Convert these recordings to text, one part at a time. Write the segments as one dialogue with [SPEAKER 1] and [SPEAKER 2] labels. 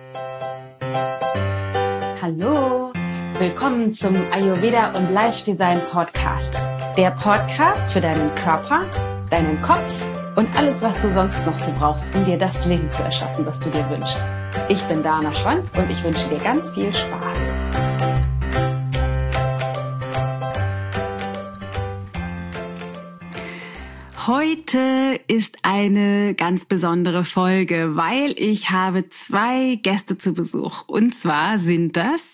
[SPEAKER 1] Hallo, willkommen zum Ayurveda und Life Design Podcast. Der Podcast für deinen Körper, deinen Kopf und alles, was du sonst noch so brauchst, um dir das Leben zu erschaffen, was du dir wünschst. Ich bin Dana Schwand und ich wünsche dir ganz viel Spaß. Heute ist eine ganz besondere Folge, weil ich habe 2 Gäste zu Besuch. Und zwar sind das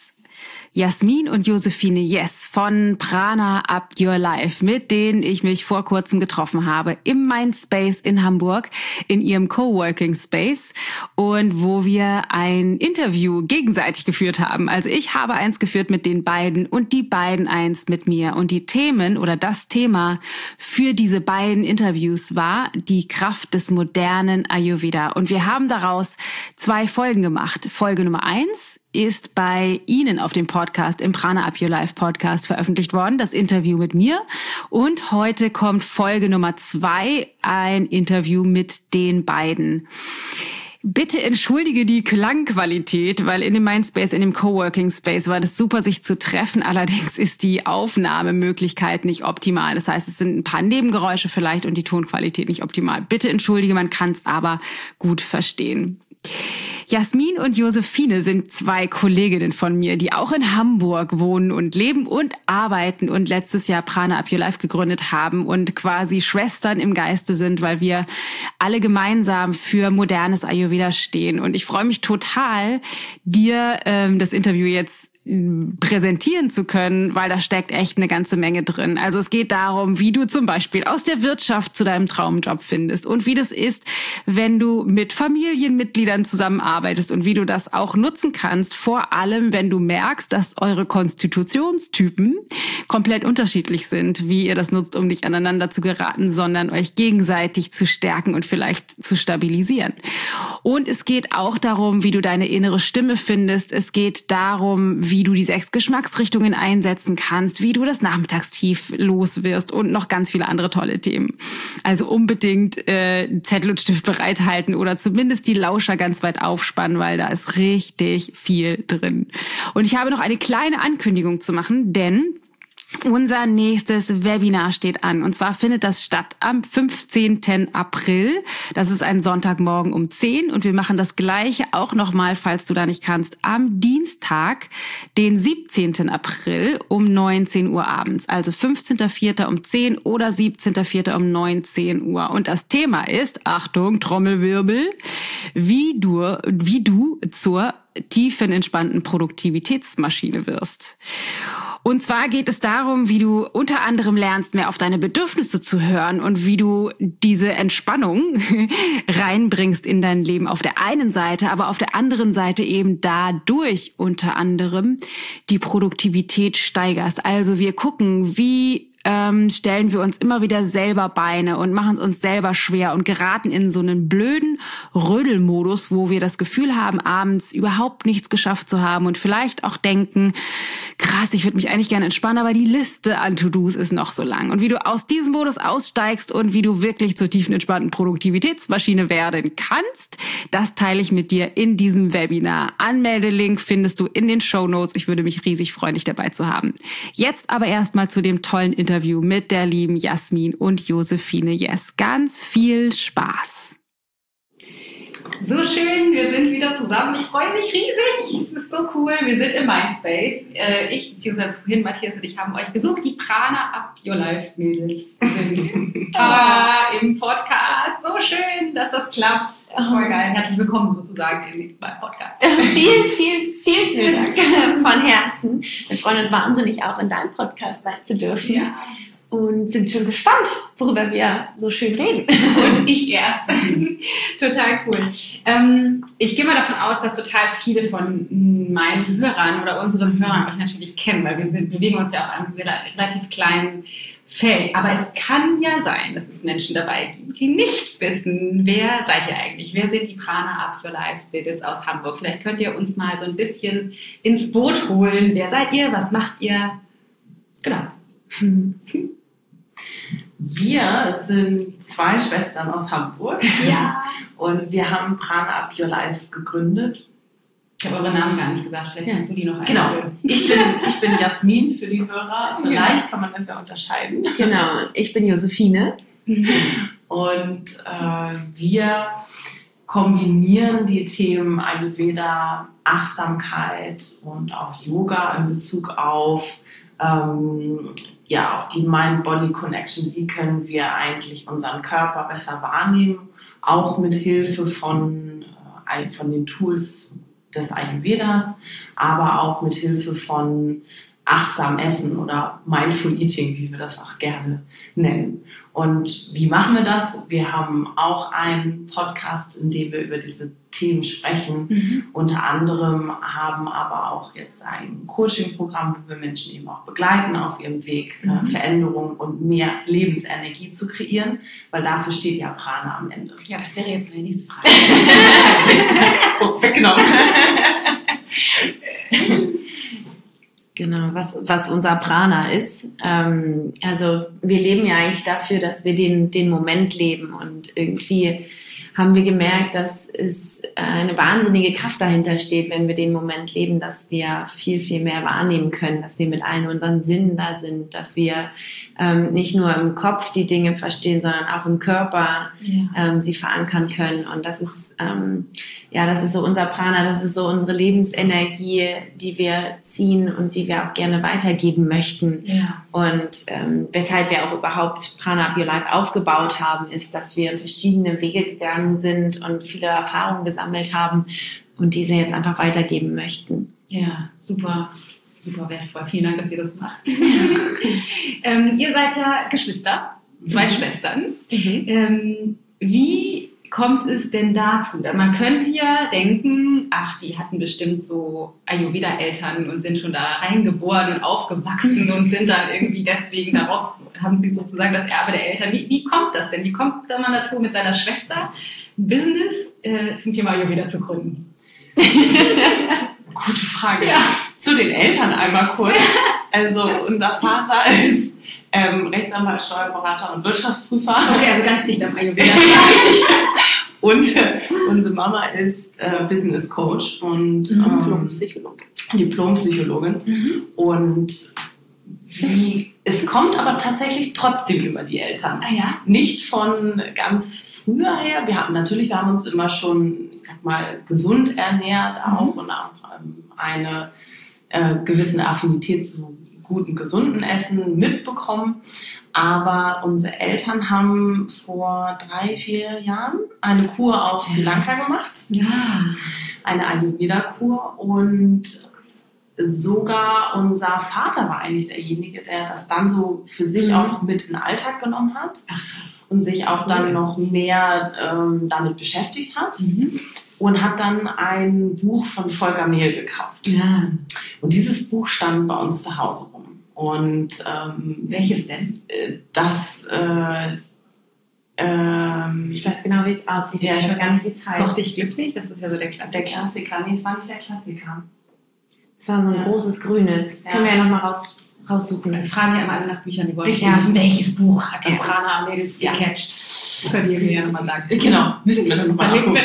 [SPEAKER 1] Jasmin und Josephine Yes von Prana Up Your Life, mit denen ich mich vor kurzem getroffen habe im Mindspace in Hamburg, in ihrem Coworking Space, und wo wir ein Interview gegenseitig geführt haben. Also ich habe eins geführt mit den beiden und die beiden eins mit mir. Und die Themen oder das Thema für diese beiden Interviews war die Kraft des modernen Ayurveda. Und wir haben daraus 2 Folgen gemacht. Folge Nummer 1 ist bei Ihnen auf dem Podcast, im Prana Up Your Life Podcast veröffentlicht worden, das Interview mit mir. Und heute kommt Folge Nummer 2, ein Interview mit den beiden. Bitte entschuldige die Klangqualität, weil in dem Mindspace, in dem Coworking Space war das super, sich zu treffen. Allerdings ist die Aufnahmemöglichkeit nicht optimal. Das heißt, es sind ein paar Nebengeräusche vielleicht und die Tonqualität nicht optimal. Bitte entschuldige, man kann es aber gut verstehen. Jasmin und Josephine sind 2 Kolleginnen von mir, die auch in Hamburg wohnen und leben und arbeiten und letztes Jahr Prana Up Your Life gegründet haben und quasi Schwestern im Geiste sind, weil wir alle gemeinsam für modernes Ayurveda stehen. Und ich freue mich total, dir das Interview jetzt präsentieren zu können, weil da steckt echt eine ganze Menge drin. Also es geht darum, wie du zum Beispiel aus der Wirtschaft zu deinem Traumjob findest und wie das ist, wenn du mit Familienmitgliedern zusammenarbeitest und wie du das auch nutzen kannst, vor allem, wenn du merkst, dass eure Konstitutionstypen komplett unterschiedlich sind, wie ihr das nutzt, um nicht aneinander zu geraten, sondern euch gegenseitig zu stärken und vielleicht zu stabilisieren. Und es geht auch darum, wie du deine innere Stimme findest. Es geht darum, wie du die 6 Geschmacksrichtungen einsetzen kannst, wie du das Nachmittagstief los wirst und noch ganz viele andere tolle Themen. Also unbedingt Zettel und Stift bereithalten oder zumindest die Lauscher ganz weit aufspannen, weil da ist richtig viel drin. Und ich habe noch eine kleine Ankündigung zu machen, denn unser nächstes Webinar steht an. Und zwar findet das statt am 15. April. Das ist ein Sonntagmorgen um 10. Und wir machen das Gleiche auch nochmal, falls du da nicht kannst, am Dienstag, den 17. April um 19 Uhr abends. Also 15.04. um 10 oder 17.04. um 19 Uhr. Und das Thema ist, Achtung, Trommelwirbel, wie du zur tiefen, entspannten Produktivitätsmaschine wirst. Und zwar geht es darum, wie du unter anderem lernst, mehr auf deine Bedürfnisse zu hören und wie du diese Entspannung reinbringst in dein Leben auf der einen Seite, aber auf der anderen Seite eben dadurch unter anderem die Produktivität steigerst. Also wir gucken, wie stellen wir uns immer wieder selber Beine und machen es uns selber schwer und geraten in so einen blöden Rödelmodus, wo wir das Gefühl haben, abends überhaupt nichts geschafft zu haben und vielleicht auch denken, krass, ich würde mich eigentlich gerne entspannen, aber die Liste an To-Dos ist noch so lang. Und wie du aus diesem Modus aussteigst und wie du wirklich zur tiefen, entspannten Produktivitätsmaschine werden kannst, das teile ich mit dir in diesem Webinar. Anmeldelink findest du in den Shownotes. Ich würde mich riesig freuen, dich dabei zu haben. Jetzt aber erstmal zu dem tollen Interview mit der lieben Jasmin und Josephine Yes. Ganz viel Spaß! So schön, wir sind wieder zusammen. Ich freue mich riesig. Es ist so cool. Wir sind im Mindspace. Ich beziehungsweise vorhin Matthias und ich haben euch besucht. Die Prana Up Your Life Mädels sind da im Podcast. So schön, dass das klappt. Voll geil. Herzlich willkommen sozusagen beim Podcast.
[SPEAKER 2] Vielen Dank von Herzen. Wir freuen uns wahnsinnig auch in deinem Podcast sein zu dürfen. Ja. Und sind schon gespannt, worüber wir so schön reden.
[SPEAKER 1] Und ich erst. Total cool. Ich gehe mal davon aus, dass total viele von meinen Hörern oder unseren Hörern euch natürlich kennen, weil wir bewegen uns ja auf einem relativ kleinen Feld. Aber es kann ja sein, dass es Menschen dabei gibt, die nicht wissen, wer seid ihr eigentlich? Wer sind die Prana Up Your Life Mädels aus Hamburg? Vielleicht könnt ihr uns mal so ein bisschen ins Boot holen. Wer seid ihr? Was macht ihr? Genau.
[SPEAKER 3] Wir sind 2 Schwestern aus Hamburg.
[SPEAKER 2] Ja.
[SPEAKER 3] Und wir haben Prana Up Your Life gegründet
[SPEAKER 1] Ich habe eure Namen gar nicht gesagt, vielleicht kannst du die noch
[SPEAKER 3] einführen. Genau, ich bin Jasmin für die Hörer, vielleicht kann man das ja unterscheiden.
[SPEAKER 2] Genau, ich bin Josephine.
[SPEAKER 3] Und wir kombinieren die Themen Ayurveda, Achtsamkeit und auch Yoga in Bezug auf auf die Mind-Body-Connection. Wie können wir eigentlich unseren Körper besser wahrnehmen, auch mit Hilfe von den Tools des Ayurvedas, aber auch mit Hilfe von achtsam Essen oder Mindful Eating, wie wir das auch gerne nennen. Und wie machen wir das? Wir haben auch einen Podcast, in dem wir über diese Themen sprechen. Unter anderem haben aber auch jetzt ein Coaching-Programm, wo wir Menschen eben auch begleiten auf ihrem Weg, Veränderung und mehr Lebensenergie zu kreieren, weil dafür steht ja Prana am Ende.
[SPEAKER 1] Ja, das wäre jetzt meine nächste Frage.
[SPEAKER 3] Weggenommen.
[SPEAKER 2] Genau, was unser Prana ist. Also wir leben ja eigentlich dafür, dass wir den Moment leben, und irgendwie haben wir gemerkt, dass es eine wahnsinnige Kraft dahinter steht, wenn wir den Moment leben, dass wir viel, viel mehr wahrnehmen können, dass wir mit allen unseren Sinnen da sind, dass wir nicht nur im Kopf die Dinge verstehen, sondern auch im Körper sie verankern können. Und das ist so unser Prana, das ist so unsere Lebensenergie, die wir ziehen und die wir auch gerne weitergeben möchten. Ja. Und weshalb wir auch überhaupt Prana Up Your Life aufgebaut haben, ist, dass wir verschiedene Wege gegangen sind und viele Erfahrungen gesammelt haben und diese jetzt einfach weitergeben möchten.
[SPEAKER 1] Ja, super. Super wertvoll. Vielen Dank, dass ihr das macht. Ihr seid ja Geschwister, 2 Schwestern. Wie kommt es denn dazu? Man könnte ja denken, ach, die hatten bestimmt so Ayurveda-Eltern und sind schon da reingeboren und aufgewachsen und sind dann irgendwie deswegen daraus, haben sie sozusagen das Erbe der Eltern. Wie kommt das denn? Wie kommt man dazu, mit seiner Schwester ein Business zum Thema Ayurveda zu gründen?
[SPEAKER 3] Gute Frage. Ja. Zu den Eltern einmal kurz. Also unser Vater ist Rechtsanwalt, Steuerberater und Wirtschaftsprüfer.
[SPEAKER 1] Okay, also ganz dicht am Ayurveda.
[SPEAKER 3] Richtig. Und unsere Mama ist Business Coach und Diplompsychologin. Und es kommt aber tatsächlich trotzdem über die Eltern.
[SPEAKER 1] Ah, ja?
[SPEAKER 3] Nicht von ganz früher her. Wir haben uns immer schon, ich sag mal, gesund ernährt auch und auch eine gewisse Affinität zu guten, gesunden Essen mitbekommen. Aber unsere Eltern haben vor 3-4 Jahren eine Kur auf Sri Lanka gemacht.
[SPEAKER 1] Ja.
[SPEAKER 3] Eine Ayurveda-Kur. Und sogar unser Vater war eigentlich derjenige, der das dann so für sich auch mit in den Alltag genommen hat.
[SPEAKER 1] Ach,
[SPEAKER 3] und sich auch dann noch mehr damit beschäftigt hat. Und hat dann ein Buch von Volker Mehl gekauft.
[SPEAKER 1] Ja.
[SPEAKER 3] Und dieses Buch stand bei uns zu Hause rum. Und
[SPEAKER 1] welches denn?
[SPEAKER 3] Das
[SPEAKER 2] ich weiß genau, wie es aussieht.
[SPEAKER 3] Ja, ich weiß gar nicht,
[SPEAKER 1] wie es heißt. Koch dich glücklich? Das ist ja so der Klassiker.
[SPEAKER 3] Der Klassiker. Nee, es war nicht der Klassiker.
[SPEAKER 2] Es war so ein großes Grünes.
[SPEAKER 3] Ja.
[SPEAKER 2] Können wir ja nochmal raussuchen.
[SPEAKER 1] Jetzt fragen ja immer alle nach Büchern, die wollen.
[SPEAKER 2] Ja.
[SPEAKER 1] Welches Buch hat das
[SPEAKER 3] Prana
[SPEAKER 1] am Mädels gecatcht? Könnt ihr ja nochmal sagen.
[SPEAKER 3] Genau, müssen wir dann nochmal
[SPEAKER 1] nachgucken.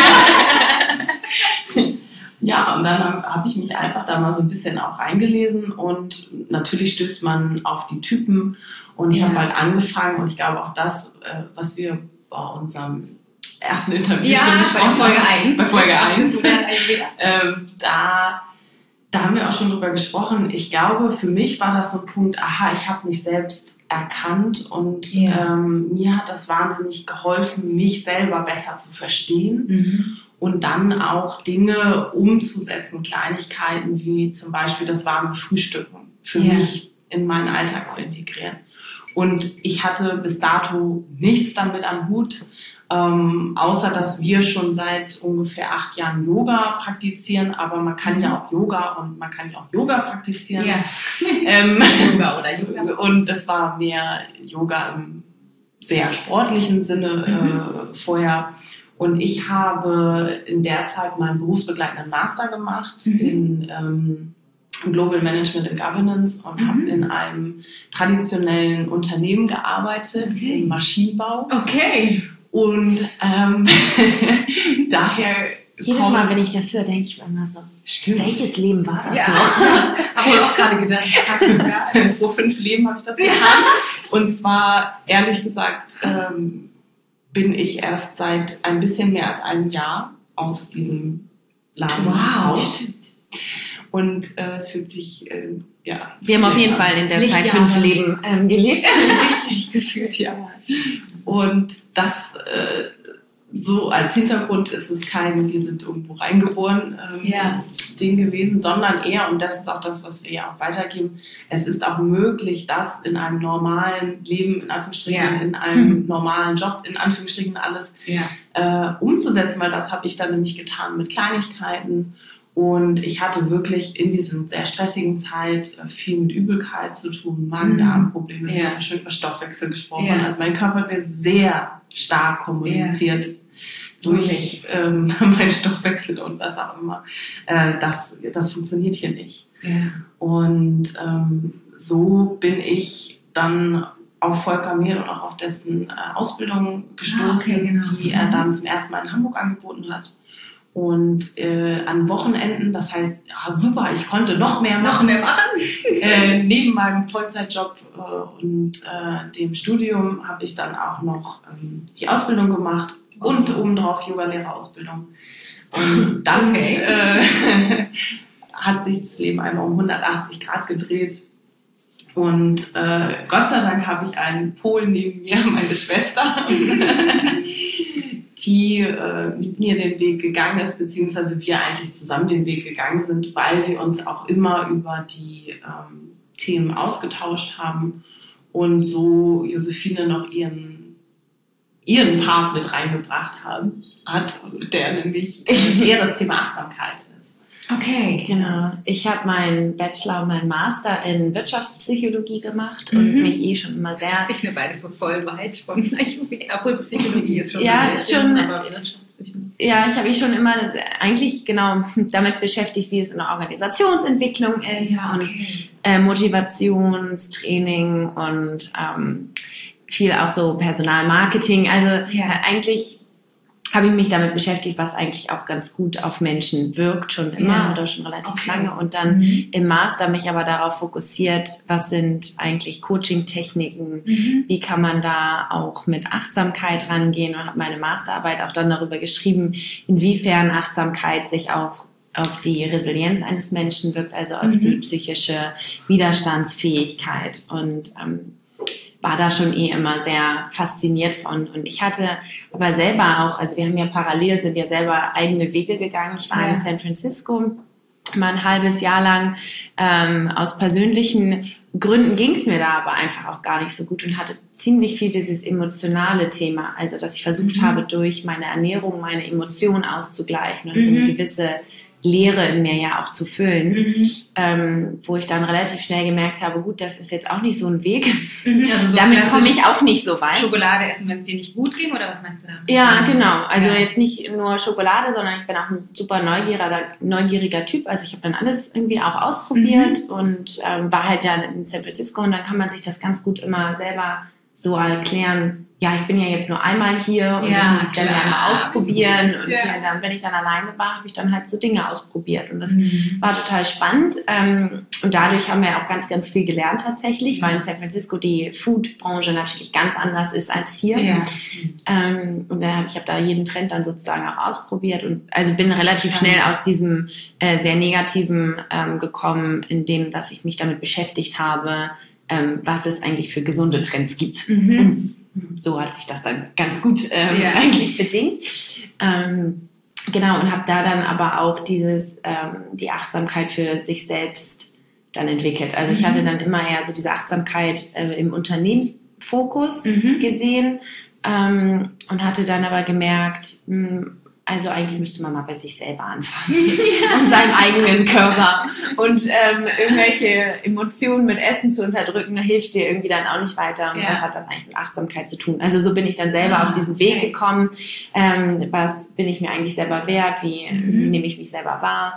[SPEAKER 3] Ja, und dann habe ich mich einfach da mal so ein bisschen auch reingelesen und natürlich stößt man auf die Typen und ich habe halt angefangen und ich glaube auch das, was wir bei unserem ersten Interview schon besprochen haben, bei Folge 1, da haben wir auch schon drüber gesprochen. Ich glaube, für mich war das so ein Punkt, ich habe mich selbst erkannt und mir hat das wahnsinnig geholfen, mich selber besser zu verstehen. Und dann auch Dinge umzusetzen, Kleinigkeiten wie zum Beispiel das warme Frühstücken für mich in meinen Alltag zu integrieren. Und ich hatte bis dato nichts damit am Hut, außer dass wir schon seit ungefähr 8 Jahren Yoga praktizieren. Aber man kann ja auch Yoga und man kann ja auch Yoga praktizieren.
[SPEAKER 1] Ja.
[SPEAKER 3] Yoga oder Yoga. Und das war mehr Yoga im sehr sportlichen Sinne vorher. Und ich habe in der Zeit meinen berufsbegleitenden Master gemacht in Global Management and Governance und habe in einem traditionellen Unternehmen gearbeitet, im Maschinenbau.
[SPEAKER 1] Okay.
[SPEAKER 3] Und daher
[SPEAKER 2] Jedes Mal, wenn ich das höre, denke ich mir immer so, welches Leben war das noch?
[SPEAKER 3] Habe ich auch gerade gedacht. Vor 5 Leben habe ich das getan. Und zwar, ehrlich gesagt, bin ich erst seit ein bisschen mehr als einem Jahr aus diesem Laden raus. Und es fühlt sich,
[SPEAKER 2] Wir haben auf jeden Fall in der Zeit 5 Leben gelebt.
[SPEAKER 3] Richtig gefühlt, ja. Und das so als Hintergrund ist es kein, wir sind irgendwo reingeboren Ding gewesen, sondern eher, und das ist auch das, was wir ja auch weitergeben, es ist auch möglich, das in einem normalen Leben, in Anführungsstrichen, in einem normalen Job, in Anführungsstrichen alles umzusetzen, weil das habe ich dann nämlich getan mit Kleinigkeiten. Und ich hatte wirklich in dieser sehr stressigen Zeit viel mit Übelkeit zu tun, Magen-Darm-Probleme, wir haben schon über Stoffwechsel gesprochen. Also mein Körper hat mir sehr stark kommuniziert durch meinen Stoffwechsel und was auch immer. Das funktioniert hier nicht. Und so bin ich dann auf Volker Mehl und auch auf dessen Ausbildung gestoßen, die er dann zum ersten Mal in Hamburg angeboten hat. Und an Wochenenden, das heißt, super, ich konnte noch mehr machen. Neben meinem Vollzeitjob und dem Studium habe ich dann auch noch die Ausbildung gemacht und obendrauf Yoga-Lehrerausbildung. Und dann hat sich das Leben einmal um 180 Grad gedreht. Und Gott sei Dank habe ich einen Polen neben mir, meine Schwester, die mit mir den Weg gegangen ist, beziehungsweise wir eigentlich zusammen den Weg gegangen sind, weil wir uns auch immer über die Themen ausgetauscht haben und so Josephine noch ihren Part mit reingebracht hat, der nämlich eher das Thema Achtsamkeit ist.
[SPEAKER 2] Okay, genau. Ich habe meinen Bachelor und meinen Master in Wirtschaftspsychologie gemacht und mich schon immer sehr...
[SPEAKER 1] Das ist nicht beide so voll weit von obwohl Psychologie ist schon so
[SPEAKER 2] ein
[SPEAKER 1] bisschen,
[SPEAKER 2] aber ich habe mich schon immer eigentlich damit beschäftigt, wie es in der Organisationsentwicklung ist und Motivationstraining und viel auch so Personalmarketing. Also eigentlich habe ich mich damit beschäftigt, was eigentlich auch ganz gut auf Menschen wirkt, schon immer oder schon relativ lange. Und dann im Master mich aber darauf fokussiert, was sind eigentlich Coaching-Techniken, wie kann man da auch mit Achtsamkeit rangehen, und habe meine Masterarbeit auch dann darüber geschrieben, inwiefern Achtsamkeit sich auch auf die Resilienz eines Menschen wirkt, also auf die psychische Widerstandsfähigkeit. Und war da schon immer sehr fasziniert von. Und ich hatte aber selber auch, also wir haben ja parallel, sind ja selber eigene Wege gegangen. Ich war in San Francisco mal ein halbes Jahr lang. Aus persönlichen Gründen ging es mir da aber einfach auch gar nicht so gut und hatte ziemlich viel dieses emotionale Thema. Also dass ich versucht habe, durch meine Ernährung meine Emotionen auszugleichen und so eine gewisse Leere in mir ja auch zu füllen, wo ich dann relativ schnell gemerkt habe, gut, das ist jetzt auch nicht so ein Weg.
[SPEAKER 1] Also so
[SPEAKER 2] damit komme ich auch nicht so weit.
[SPEAKER 1] Schokolade essen, wenn es dir nicht gut ging, oder was meinst du da?
[SPEAKER 2] Ja, genau. Also jetzt nicht nur Schokolade, sondern ich bin auch ein super neugieriger Typ. Also ich habe dann alles irgendwie auch ausprobiert und war halt ja in San Francisco, und dann kann man sich das ganz gut immer selber so erklären, ja, ich bin ja jetzt nur einmal hier und das muss ich dann ja mal ausprobieren. Und dann, wenn ich dann alleine war, habe ich dann halt so Dinge ausprobiert. Und das war total spannend. Und dadurch haben wir auch ganz, ganz viel gelernt tatsächlich, weil in San Francisco die Food-Branche natürlich ganz anders ist als hier. Und ich habe da jeden Trend dann sozusagen auch ausprobiert. Und also bin relativ schnell aus diesem sehr Negativen gekommen, in dem, dass ich mich damit beschäftigt habe, was es eigentlich für gesunde Trends gibt. So hat sich das dann ganz gut eigentlich bedingt. Genau, und habe da dann aber auch die Achtsamkeit für sich selbst dann entwickelt. Also ich hatte dann immer eher so diese Achtsamkeit im Unternehmensfokus gesehen und hatte dann aber gemerkt, also eigentlich müsste man mal bei sich selber anfangen und seinem eigenen Körper. Und irgendwelche Emotionen mit Essen zu unterdrücken, hilft dir irgendwie dann auch nicht weiter. Und was hat das eigentlich mit Achtsamkeit zu tun? Also so bin ich dann selber auf diesen Weg gekommen. Was bin ich mir eigentlich selber wert? Wie nehme ich mich selber wahr?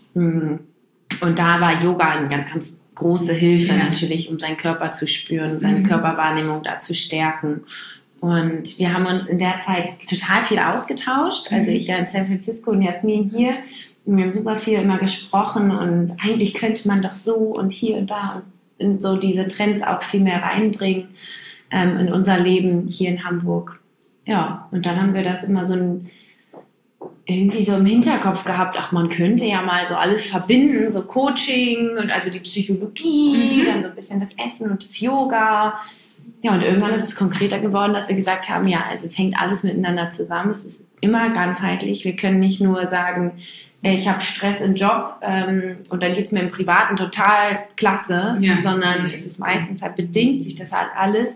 [SPEAKER 2] Und da war Yoga eine ganz, ganz große Hilfe natürlich, um seinen Körper zu spüren, seine Körperwahrnehmung da zu stärken. Und wir haben uns in der Zeit total viel ausgetauscht. Also ich ja in San Francisco und Jasmin hier. Und wir haben super viel immer gesprochen und eigentlich könnte man doch so und hier und da und so diese Trends auch viel mehr reinbringen in unser Leben hier in Hamburg. Ja, und dann haben wir das immer irgendwie so im Hinterkopf gehabt, ach, man könnte ja mal so alles verbinden, so Coaching und also die Psychologie, dann so ein bisschen das Essen und das Yoga. Ja, und irgendwann ist es konkreter geworden, dass wir gesagt haben, ja, also es hängt alles miteinander zusammen, es ist immer ganzheitlich. Wir können nicht nur sagen, ich habe Stress im Job und dann geht es mir im Privaten total klasse, sondern es ist meistens halt bedingt sich das halt alles.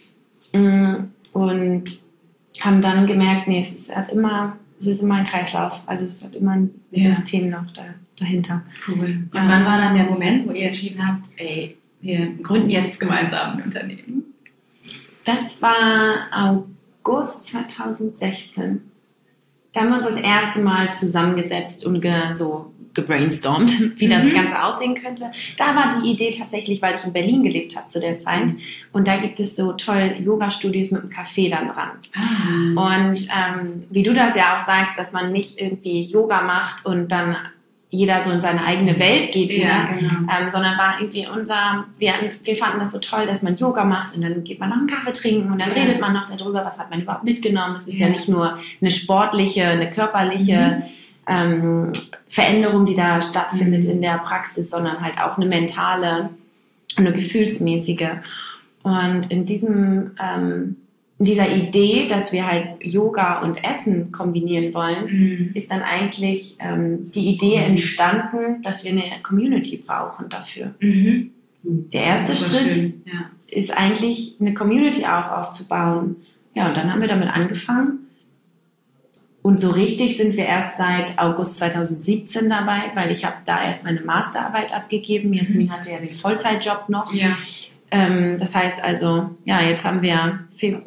[SPEAKER 2] Und haben dann gemerkt, nee, es ist immer ein Kreislauf, also es hat immer ein System noch dahinter.
[SPEAKER 1] Cool. Und wann war dann der Moment, wo ihr entschieden habt, ey, wir gründen jetzt gemeinsam ein Unternehmen?
[SPEAKER 2] Das war August 2016. Da haben wir uns das erste Mal zusammengesetzt und gebrainstormt, wie das Ganze aussehen könnte. Da war die Idee tatsächlich, weil ich in Berlin gelebt habe zu der Zeit. Und da gibt es so toll Yoga-Studios mit einem Café dann dran. Und wie du das ja auch sagst, dass man nicht irgendwie Yoga macht und dann jeder so in seine eigene Welt geht, sondern war irgendwie wir fanden das so toll, dass man Yoga macht und dann geht man noch einen Kaffee trinken und dann redet man noch darüber, was hat man überhaupt mitgenommen. Es ist ja nicht nur eine sportliche, eine körperliche Veränderung, die da stattfindet in der Praxis, sondern halt auch eine mentale, eine gefühlsmäßige. Und in dieser Idee, dass wir halt Yoga und Essen kombinieren wollen, ist dann eigentlich die Idee entstanden, dass wir eine Community brauchen dafür. Der erste Schritt ist eigentlich, eine Community auch aufzubauen. Ja, und dann haben wir damit angefangen. Und so richtig sind wir erst seit August 2017 dabei, weil ich habe da erst meine Masterarbeit abgegeben. Jasmin hatte ja den Vollzeitjob noch. Ja. Das heißt also, ja, jetzt haben wir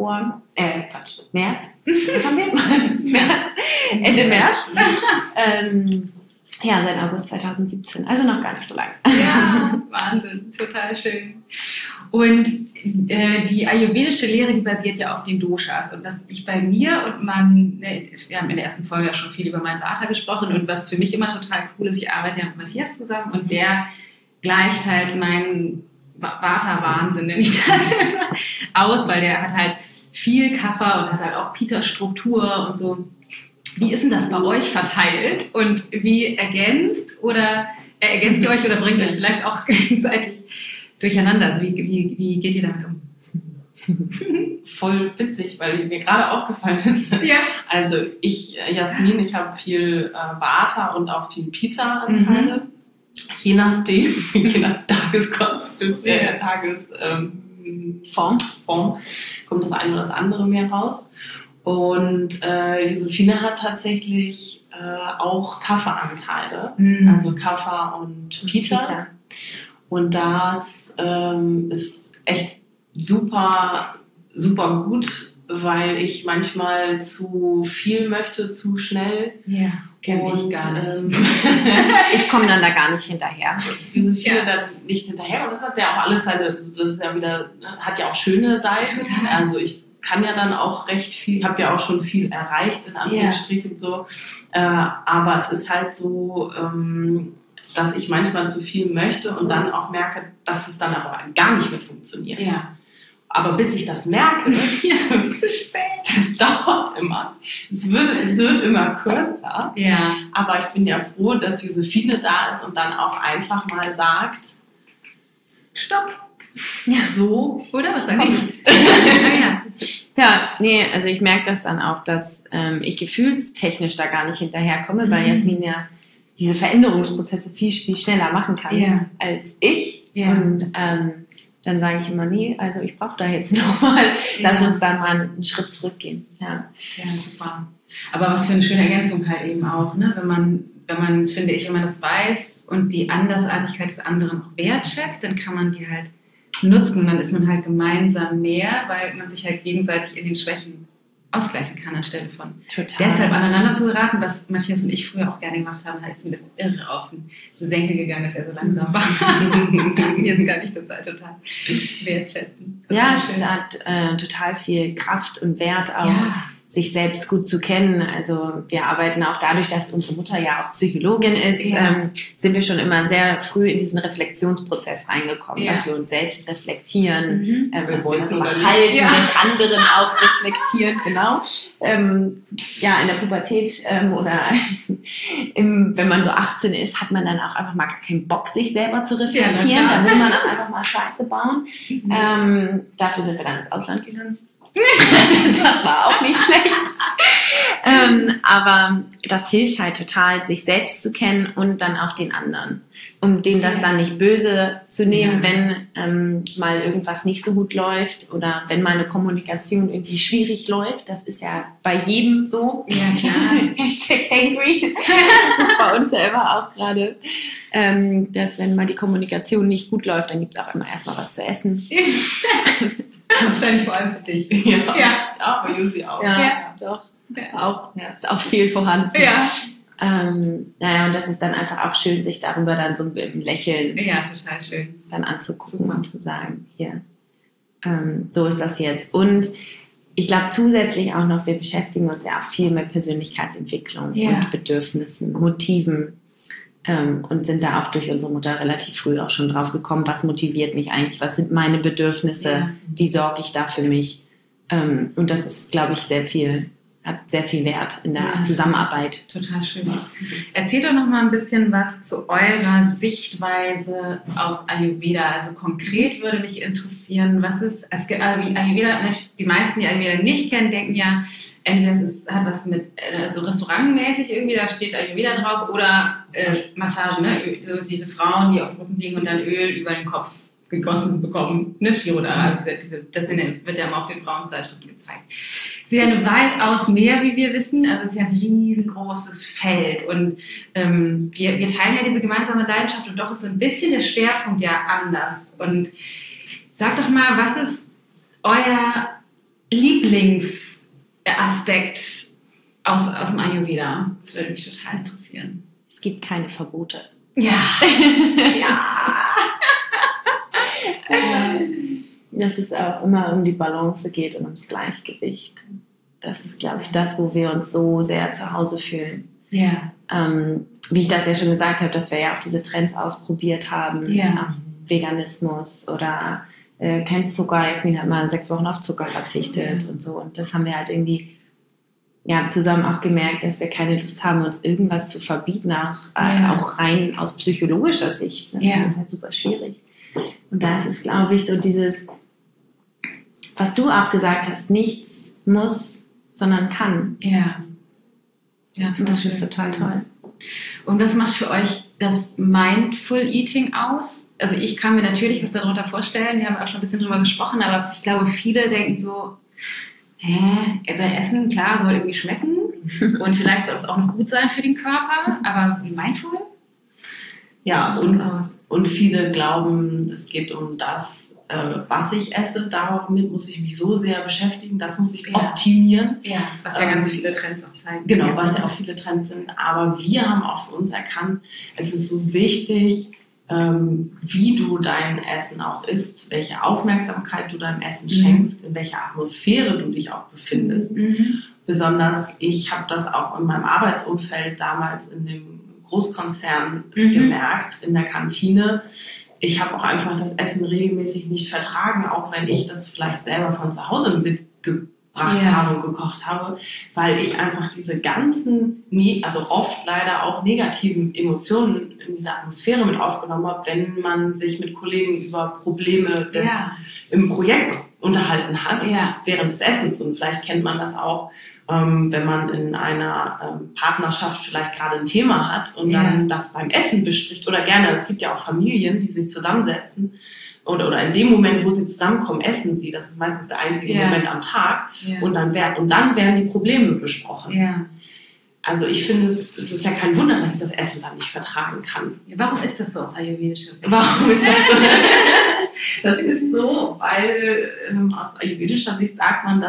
[SPEAKER 2] März. Was haben wir? März. Ende März. Seit August 2017. Also noch gar nicht so lange.
[SPEAKER 1] Ja, Wahnsinn. Total schön. Und die ayurvedische Lehre, die basiert ja auf den Doshas. Und was ich bei mir und wir haben in der ersten Folge ja schon viel über meinen Vata gesprochen und was für mich immer total cool ist, ich arbeite ja mit Matthias zusammen und der gleicht halt meinen Vata-Wahnsinn, nenne ich das aus, weil der hat halt viel Kapha und hat halt auch Pitta-Struktur und so. Wie ist denn das bei euch verteilt und wie ergänzt ihr euch oder bringt euch vielleicht auch gegenseitig durcheinander? Also wie geht ihr damit um?
[SPEAKER 3] Voll witzig, weil mir gerade aufgefallen ist. Ja. Also Jasmin, ich habe viel Vata und auch viel Pitta-Anteile. Je nach Tageskonstitution, Tagesform kommt das eine oder das andere mehr raus. Und Josephine hat tatsächlich auch Kapha-Anteile, also Kapha und Pitta. Und das ist echt super, super gut, weil ich manchmal zu viel möchte, zu schnell.
[SPEAKER 1] Ja, kenne ich gar nicht.
[SPEAKER 2] Ich komme dann da gar nicht hinterher.
[SPEAKER 3] Josephine dann nicht hinterher. Und das hat ja auch alles das ist ja wieder, hat ja auch schöne Seiten. Also ich kann ja dann auch recht viel, habe ja auch schon viel erreicht, in Anführungsstrichen so. Aber es ist halt so, dass ich manchmal zu viel möchte und dann auch merke, dass es dann aber gar nicht mehr funktioniert. Ja. Aber bis ich das merke, zu spät. Das dauert immer. Es wird immer kürzer. Ja. Aber ich bin ja froh, dass Josephine da ist und dann auch einfach mal sagt, stopp.
[SPEAKER 1] Ja, so, oder? Was sagt nichts?
[SPEAKER 2] Also ich merke das dann auch, dass ich gefühlstechnisch da gar nicht hinterherkomme, weil Jasmin ja diese Veränderungsprozesse viel, viel schneller machen kann als ich. Ja. Und dann sage ich immer, nee, also ich brauche da jetzt nochmal, lass uns da mal einen Schritt zurückgehen. Ja,
[SPEAKER 1] super. Aber was für eine schöne Ergänzung halt eben auch, ne? Wenn man, finde ich, wenn man das weiß und die Andersartigkeit des anderen auch wertschätzt, dann kann man die halt nutzen und dann ist man halt gemeinsam mehr, weil man sich halt gegenseitig in den Schwächen ausgleichen kann anstelle von
[SPEAKER 2] Total.
[SPEAKER 1] deshalb aneinander zu geraten, was Matthias und ich früher auch gerne gemacht haben, als mir das irre auf den Senkel gegangen, dass er so langsam war. Jetzt kann ich das halt total wertschätzen.
[SPEAKER 2] Ja, es hat total viel Kraft und Wert auch, sich selbst gut zu kennen. Also wir arbeiten auch dadurch, dass unsere Mutter ja auch Psychologin ist, sind wir schon immer sehr früh in diesen Reflexionsprozess reingekommen, dass wir uns selbst reflektieren, was wir das Verhalten des anderen auch reflektieren, genau. In der Pubertät oder wenn man so 18 ist, hat man dann auch einfach mal gar keinen Bock, sich selber zu reflektieren. Da will man auch einfach mal Scheiße bauen. Dafür sind wir dann ins Ausland gegangen. Das war auch nicht schlecht. Aber das hilft halt total, sich selbst zu kennen und dann auch den anderen. Um denen das dann nicht böse zu nehmen, wenn mal irgendwas nicht so gut läuft oder wenn mal eine Kommunikation irgendwie schwierig läuft. Das ist ja bei jedem so.
[SPEAKER 1] Ja, klar.
[SPEAKER 2] #hangry. Das ist bei uns selber auch gerade. Dass wenn mal die Kommunikation nicht gut läuft, dann gibt es auch immer erstmal was zu essen.
[SPEAKER 1] Wahrscheinlich vor allem für dich.
[SPEAKER 3] Auch bei Josi auch.
[SPEAKER 2] Ja, doch. Auch, ist auch viel vorhanden. Und das ist dann einfach auch schön, sich darüber dann so mit einem Lächeln
[SPEAKER 1] total schön.
[SPEAKER 2] dann anzugucken und zu sagen, hier, so ist das jetzt. Und ich glaube zusätzlich auch noch, wir beschäftigen uns ja auch viel mit Persönlichkeitsentwicklung und Bedürfnissen, Motiven. Und sind da auch durch unsere Mutter relativ früh auch schon drauf gekommen, was motiviert mich eigentlich, was sind meine Bedürfnisse, wie sorge ich da für mich. Und das ist, glaube ich, hat sehr viel Wert in der Zusammenarbeit.
[SPEAKER 1] Total schön. Erzählt doch noch mal ein bisschen was zu eurer Sichtweise aus Ayurveda. Also konkret würde mich interessieren, was ist, wie Ayurveda, die meisten, die Ayurveda nicht kennen, denken ja, entweder hat was mit so restaurantmäßig irgendwie, da steht Ayurveda drauf, oder Massage, ne? So diese Frauen, die auf dem Rücken liegen und dann Öl über den Kopf gegossen bekommen, ne? Shirodara, das wird ja immer auf den Frauenzeitschriften gezeigt. Es ist ja weitaus mehr, wie wir wissen, also es ist ja ein riesengroßes Feld und wir teilen ja diese gemeinsame Leidenschaft und doch ist so ein bisschen der Schwerpunkt ja anders. Und sagt doch mal, was ist euer Lieblingsaspekt aus dem Ayurveda? Das würde mich total interessieren.
[SPEAKER 2] Es gibt keine Verbote.
[SPEAKER 1] Ja.
[SPEAKER 2] Dass es auch immer um die Balance geht und ums Gleichgewicht. Das ist, glaube ich, das, wo wir uns so sehr zu Hause fühlen.
[SPEAKER 1] Ja.
[SPEAKER 2] Wie ich das ja schon gesagt habe, dass wir ja auch diese Trends ausprobiert haben.
[SPEAKER 1] Ja.
[SPEAKER 2] Veganismus oder kein Zucker. Jasmin hat mal 6 Wochen auf Zucker verzichtet und so. Und das haben wir halt irgendwie zusammen auch gemerkt, dass wir keine Lust haben, uns irgendwas zu verbieten, auch rein aus psychologischer Sicht. Das ist halt super schwierig. Und da ist es, glaube ich, so dieses, was du auch gesagt hast, nichts muss, sondern kann.
[SPEAKER 1] Ja,
[SPEAKER 2] und das ist total toll.
[SPEAKER 1] Und was macht für euch das Mindful Eating aus? Also ich kann mir natürlich was darunter vorstellen, wir haben auch schon ein bisschen drüber gesprochen, aber ich glaube, viele denken so, also Essen, klar, soll irgendwie schmecken und vielleicht soll es auch noch gut sein für den Körper, aber wie mindful?
[SPEAKER 3] Ja, und viele glauben, es geht um das, was ich esse, damit muss ich mich so sehr beschäftigen, das muss ich optimieren.
[SPEAKER 1] Ja, was ja ganz viele Trends auch zeigen.
[SPEAKER 3] Genau, was ja auch viele Trends sind. Aber wir haben auch für uns erkannt, es ist so wichtig, wie du dein Essen auch isst, welche Aufmerksamkeit du deinem Essen schenkst, in welcher Atmosphäre du dich auch befindest. Besonders, ich habe das auch in meinem Arbeitsumfeld damals in dem Großkonzern gemerkt, in der Kantine. Ich habe auch einfach das Essen regelmäßig nicht vertragen, auch wenn ich das vielleicht selber von zu Hause mitgebracht habe und gekocht habe, weil ich einfach diese ganzen, also oft leider auch negativen Emotionen in dieser Atmosphäre mit aufgenommen habe, wenn man sich mit Kollegen über Probleme im Projekt unterhalten hat, während des Essens. Und vielleicht kennt man das auch, wenn man in einer Partnerschaft vielleicht gerade ein Thema hat und dann das beim Essen bespricht oder gerne, es gibt ja auch Familien, die sich zusammensetzen oder in dem Moment, wo sie zusammenkommen, essen sie, das ist meistens der einzige Moment am Tag und dann werden die Probleme besprochen. Also ich finde, es ist ja kein Wunder, dass ich das Essen dann nicht vertragen kann.
[SPEAKER 1] Warum ist das so aus ayurvedischer Sicht?
[SPEAKER 3] Warum ist das so? Das ist so, weil aus ayurvedischer Sicht sagt man, dass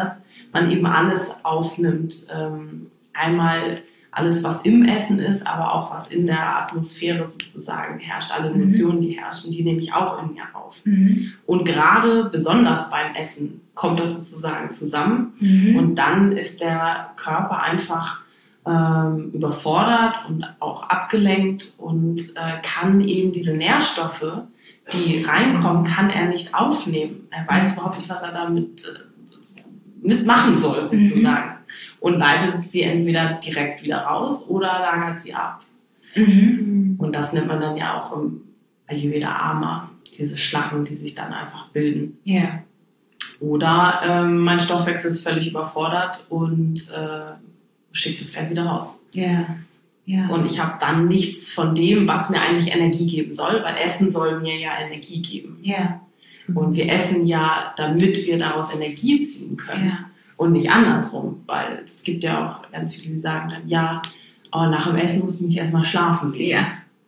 [SPEAKER 3] man eben alles aufnimmt. Einmal alles, was im Essen ist, aber auch was in der Atmosphäre sozusagen herrscht. Alle Emotionen, die herrschen, die nehme ich auch in mir auf. Und gerade besonders beim Essen kommt das sozusagen zusammen. Und dann ist der Körper einfach überfordert und auch abgelenkt und kann eben diese Nährstoffe, die reinkommen, kann er nicht aufnehmen. Er weiß überhaupt nicht, was er damit mitmachen soll sozusagen. Und leitet sie entweder direkt wieder raus oder lagert sie ab. Und das nennt man dann ja auch im Ayurveda Ama, diese Schlacken, die sich dann einfach bilden.
[SPEAKER 2] Ja.
[SPEAKER 3] Oder mein Stoffwechsel ist völlig überfordert und schickt es gleich wieder raus.
[SPEAKER 2] Ja. Ja.
[SPEAKER 3] Und ich habe dann nichts von dem, was mir eigentlich Energie geben soll, weil Essen soll mir ja Energie geben.
[SPEAKER 2] Ja.
[SPEAKER 3] Und wir essen ja, damit wir daraus Energie ziehen können.
[SPEAKER 2] Ja.
[SPEAKER 3] Und nicht andersrum, weil es gibt ja auch ganz viele, die sagen dann, ja, aber nach dem Essen muss ich mich erstmal schlafen legen.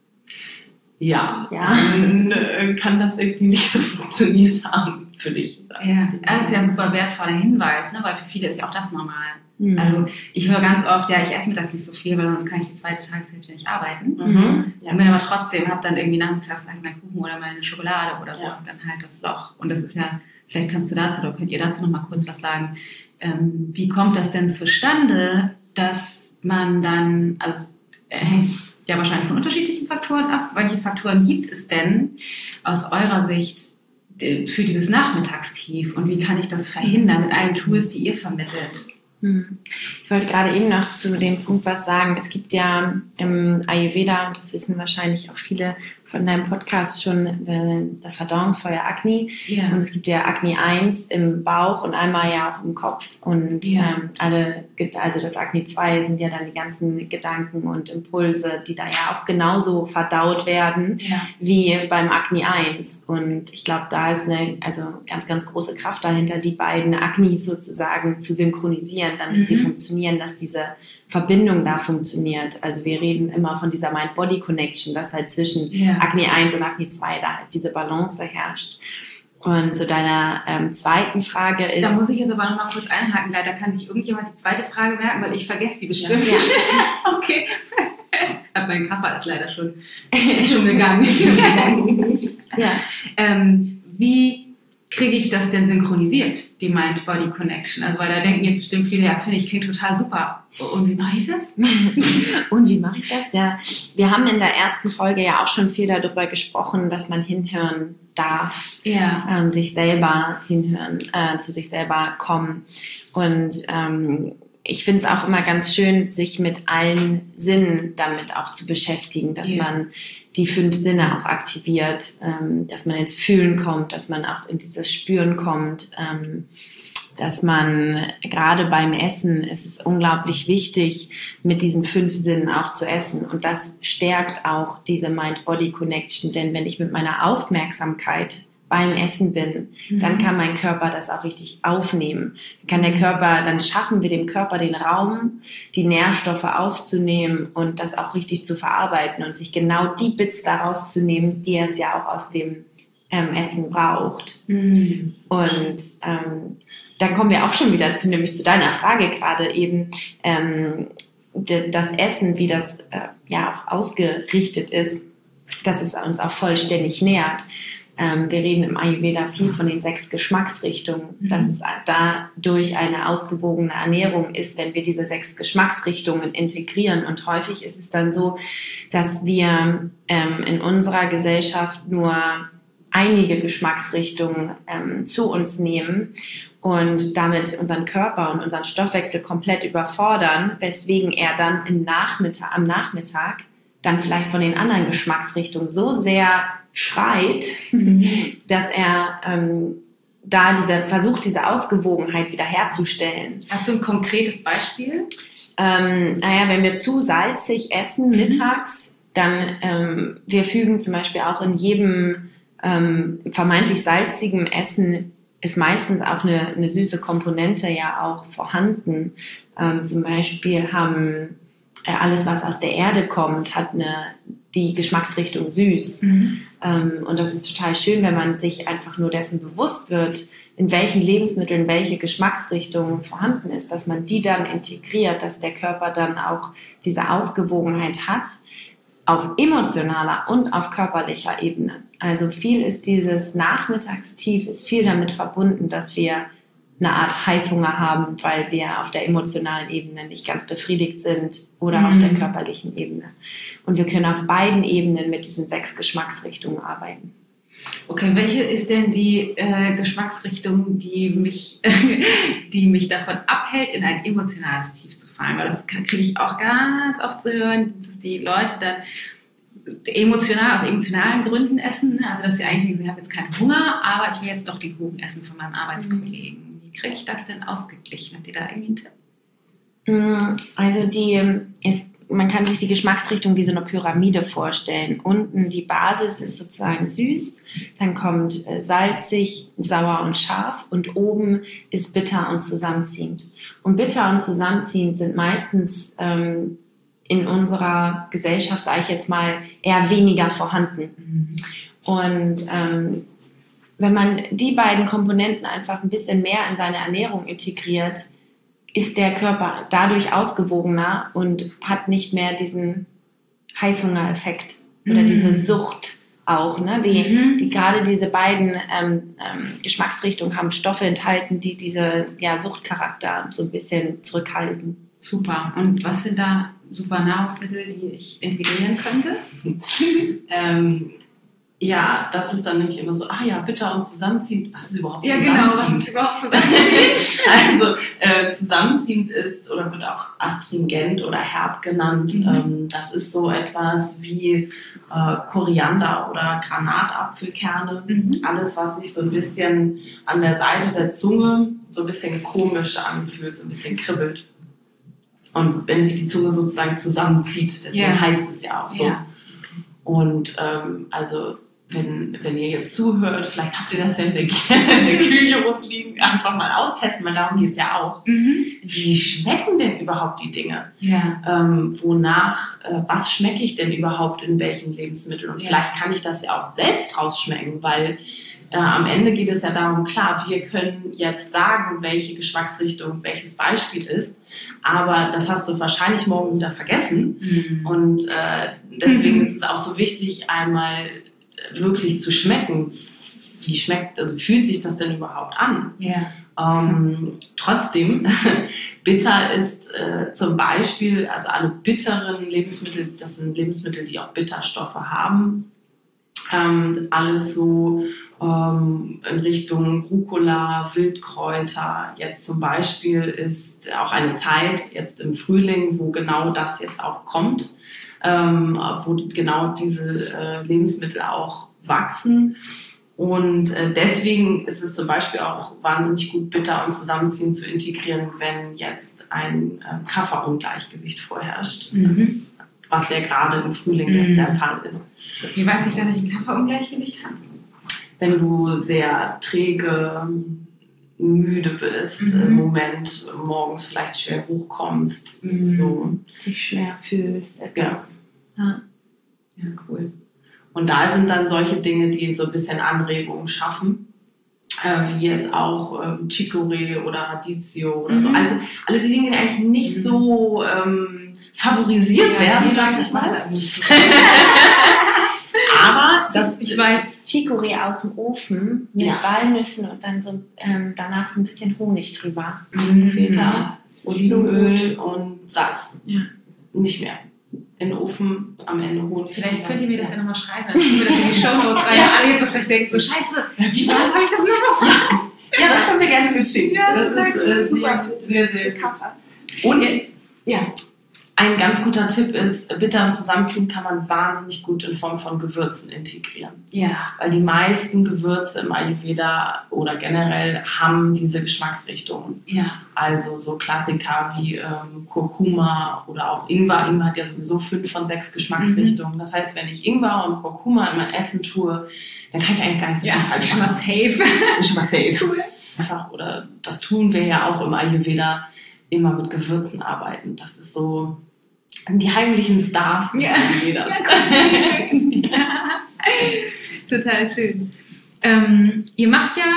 [SPEAKER 3] Ja, dann kann das irgendwie nicht so funktioniert haben für dich.
[SPEAKER 1] Ja, das ist ja ein super wertvoller Hinweis, ne? Weil für viele ist ja auch das normal. Also ich höre ganz oft, ja, ich esse mittags nicht so viel, weil sonst kann ich die zweite Tageshälfte nicht arbeiten.
[SPEAKER 3] Ja.
[SPEAKER 1] Und bin aber trotzdem, habe dann irgendwie nachmittags meinen Kuchen oder meine Schokolade oder so und dann halt das Loch. Und das ist ja, vielleicht kannst du dazu oder könnt ihr dazu noch mal kurz was sagen. Wie kommt das denn zustande, dass man dann, also hängt ja wahrscheinlich von unterschiedlichen Faktoren ab. Welche Faktoren gibt es denn aus eurer Sicht für dieses Nachmittagstief und wie kann ich das verhindern mit allen Tools, die ihr vermittelt?
[SPEAKER 2] Ich wollte gerade eben noch zu dem Punkt was sagen. Es gibt ja im Ayurveda, das wissen wahrscheinlich auch viele von deinem Podcast schon, das Verdauungsfeuer Agni.
[SPEAKER 1] Ja.
[SPEAKER 2] Und es gibt ja Agni 1 im Bauch und einmal ja auch im Kopf. Und also das Agni 2 sind ja dann die ganzen Gedanken und Impulse, die da ja auch genauso verdaut werden wie beim Agni 1. Und ich glaube, da ist eine ganz, ganz große Kraft dahinter, die beiden Agnis sozusagen zu synchronisieren, damit sie funktionieren, dass diese Verbindung da funktioniert. Also wir reden immer von dieser Mind-Body-Connection, dass halt zwischen Agni 1 und Agni 2 da halt diese Balance herrscht. Und zu deiner zweiten Frage ist...
[SPEAKER 1] Da muss ich jetzt aber noch mal kurz einhaken. Leider kann sich irgendjemand die zweite Frage merken, weil ich vergesse die bestimmt.
[SPEAKER 2] Ja.
[SPEAKER 1] Okay. Mein Kappa ist leider schon gegangen.
[SPEAKER 2] Ja.
[SPEAKER 1] Wie kriege ich das denn synchronisiert, die Mind-Body-Connection? Also, weil da denken jetzt bestimmt viele, ja, finde ich, klingt total super. Und wie mache ich das?
[SPEAKER 2] Und wie mache ich das? Ja, wir haben in der ersten Folge ja auch schon viel darüber gesprochen, dass man hinhören darf, sich selber hinhören, zu sich selber kommen. Und ich finde es auch immer ganz schön, sich mit allen Sinnen damit auch zu beschäftigen, dass man die 5 Sinne auch aktiviert, dass man ins Fühlen kommt, dass man auch in dieses Spüren kommt, dass man gerade beim Essen, es ist unglaublich wichtig, mit diesen 5 Sinnen auch zu essen. Und das stärkt auch diese Mind-Body-Connection, denn wenn ich mit meiner Aufmerksamkeit beim Essen bin, dann kann mein Körper das auch richtig aufnehmen. Dann schaffen wir dem Körper den Raum, die Nährstoffe aufzunehmen und das auch richtig zu verarbeiten und sich genau die Bits daraus zu nehmen, die es ja auch aus dem Essen braucht. Und dann kommen wir auch schon wieder nämlich zu deiner Frage gerade eben, das Essen, wie das auch ausgerichtet ist, dass es uns auch vollständig nährt. Wir reden im Ayurveda viel von den 6 Geschmacksrichtungen, dass es dadurch eine ausgewogene Ernährung ist, wenn wir diese 6 Geschmacksrichtungen integrieren. Und häufig ist es dann so, dass wir in unserer Gesellschaft nur einige Geschmacksrichtungen zu uns nehmen und damit unseren Körper und unseren Stoffwechsel komplett überfordern, weswegen er dann am Nachmittag dann vielleicht von den anderen Geschmacksrichtungen so sehr schreit, dass er versucht, diese Ausgewogenheit wieder herzustellen.
[SPEAKER 1] Hast du ein konkretes Beispiel?
[SPEAKER 2] Wenn wir zu salzig essen mittags, dann wir fügen zum Beispiel auch in jedem vermeintlich salzigen Essen ist meistens auch eine süße Komponente ja auch vorhanden. Zum Beispiel haben alles, was aus der Erde kommt, hat die Geschmacksrichtung süß. Und das ist total schön, wenn man sich einfach nur dessen bewusst wird, in welchen Lebensmitteln welche Geschmacksrichtung vorhanden ist, dass man die dann integriert, dass der Körper dann auch diese Ausgewogenheit hat, auf emotionaler und auf körperlicher Ebene. Also viel ist dieses Nachmittagstief, ist viel damit verbunden, dass wir eine Art Heißhunger haben, weil wir auf der emotionalen Ebene nicht ganz befriedigt sind oder auf der körperlichen Ebene. Und wir können auf beiden Ebenen mit diesen 6 Geschmacksrichtungen arbeiten.
[SPEAKER 1] Okay, welche ist denn die Geschmacksrichtung, die mich davon abhält, in ein emotionales Tief zu fallen? Weil das kriege ich auch ganz oft zu hören, dass die Leute dann aus emotionalen Gründen essen. Ne? Also dass sie eigentlich denken, sie haben jetzt keinen Hunger, aber ich will jetzt doch den Kuchen essen von meinem Arbeitskollegen. Wie kriege ich das denn ausgeglichen? Habt ihr da irgendwie einen Tipp?
[SPEAKER 2] Also man kann sich die Geschmacksrichtung wie so eine Pyramide vorstellen. Unten die Basis ist sozusagen süß, dann kommt salzig, sauer und scharf und oben ist bitter und zusammenziehend. Und bitter und zusammenziehend sind meistens in unserer Gesellschaft, sage ich jetzt mal, eher weniger vorhanden. Und wenn man die beiden Komponenten einfach ein bisschen mehr in seine Ernährung integriert, ist der Körper dadurch ausgewogener und hat nicht mehr diesen Heißhungereffekt oder diese Sucht auch, ne? Die gerade diese beiden Geschmacksrichtungen haben Stoffe enthalten, die diese Suchtcharakter so ein bisschen zurückhalten.
[SPEAKER 1] Super. Und was sind da super Nahrungsmittel, die ich integrieren könnte?
[SPEAKER 3] Ja, das ist dann nämlich immer so, bitter und zusammenziehend. Was ist überhaupt
[SPEAKER 1] zusammenziehend? Ja, genau, was ist überhaupt zusammenziehend?
[SPEAKER 3] Also zusammenziehend ist oder wird auch astringent oder herb genannt. Das ist so etwas wie Koriander oder Granatapfelkerne. Alles, was sich so ein bisschen an der Seite der Zunge so ein bisschen komisch anfühlt, so ein bisschen kribbelt. Und wenn sich die Zunge sozusagen zusammenzieht, deswegen heißt es ja auch so. Ja. Und wenn ihr jetzt zuhört, vielleicht habt ihr das ja in der Küche rumliegen, einfach mal austesten, weil darum geht es ja auch. Wie schmecken denn überhaupt die Dinge?
[SPEAKER 1] Ja.
[SPEAKER 3] Was schmecke ich denn überhaupt in welchen Lebensmitteln? Und vielleicht kann ich das ja auch selbst rausschmecken, weil am Ende geht es ja darum, klar, wir können jetzt sagen, welche Geschmacksrichtung welches Beispiel ist, aber das hast du wahrscheinlich morgen wieder vergessen. Und deswegen ist es auch so wichtig, einmal wirklich zu schmecken. Wie fühlt sich das denn überhaupt an?
[SPEAKER 1] Ja.
[SPEAKER 3] Trotzdem, bitter ist zum Beispiel, also alle bitteren Lebensmittel, das sind Lebensmittel, die auch Bitterstoffe haben. Alles so in Richtung Rucola, Wildkräuter. Jetzt zum Beispiel ist auch eine Zeit, jetzt im Frühling, wo genau das jetzt auch kommt, wo genau diese Lebensmittel auch wachsen. Und deswegen ist es zum Beispiel auch wahnsinnig gut, bitter und zusammenziehen zu integrieren, wenn jetzt ein Kafferungleichgewicht vorherrscht, was ja gerade im Frühling jetzt der Fall ist.
[SPEAKER 1] Wie weiß ich, dass ich ein Kafferungleichgewicht habe?
[SPEAKER 3] Wenn du sehr träge, müde bist, im Moment morgens vielleicht schwer hochkommst, so
[SPEAKER 2] dich schwer fühlst, etwas.
[SPEAKER 1] Ja, cool.
[SPEAKER 3] Und da sind dann solche Dinge, die so ein bisschen Anregungen schaffen, wie jetzt auch Chicorée oder Radicchio oder so. Also alle die Dinge, die eigentlich nicht so favorisiert werden, sag ich mal. Aber
[SPEAKER 2] ich weiß, Chicorée aus dem Ofen mit Walnüssen und dann so danach so ein bisschen Honig drüber.
[SPEAKER 3] Filter, Olivenöl und Salz.
[SPEAKER 1] Ja.
[SPEAKER 3] Nicht mehr. In den Ofen, am Ende Honig.
[SPEAKER 1] Vielleicht könnt ihr mir das ja nochmal schreiben, dann tun wir das in die Shownotes rein. Alle jetzt so schlecht denken, so scheiße,
[SPEAKER 3] wie was habe ich das nicht gemacht? Ja, das können wir gerne mitschicken.
[SPEAKER 1] Ja, das ist
[SPEAKER 3] super. Sehr, sehr gut. Und ein ganz guter Tipp ist, bitter und zusammenziehen kann man wahnsinnig gut in Form von Gewürzen integrieren.
[SPEAKER 1] Ja.
[SPEAKER 3] Weil die meisten Gewürze im Ayurveda oder generell haben diese Geschmacksrichtungen.
[SPEAKER 1] Ja.
[SPEAKER 3] Also so Klassiker wie Kurkuma oder auch Ingwer. Ingwer hat ja sowieso 5 von 6 Geschmacksrichtungen. Das heißt, wenn ich Ingwer und Kurkuma in mein Essen tue, dann kann ich eigentlich gar nicht so viel falsch machen. Schon mal safe.
[SPEAKER 1] Cool.
[SPEAKER 3] Einfach, oder das tun wir ja auch im Ayurveda, immer mit Gewürzen arbeiten. Das ist so die heimlichen Stars des Ayurvedas.
[SPEAKER 1] Total schön. Ihr macht ja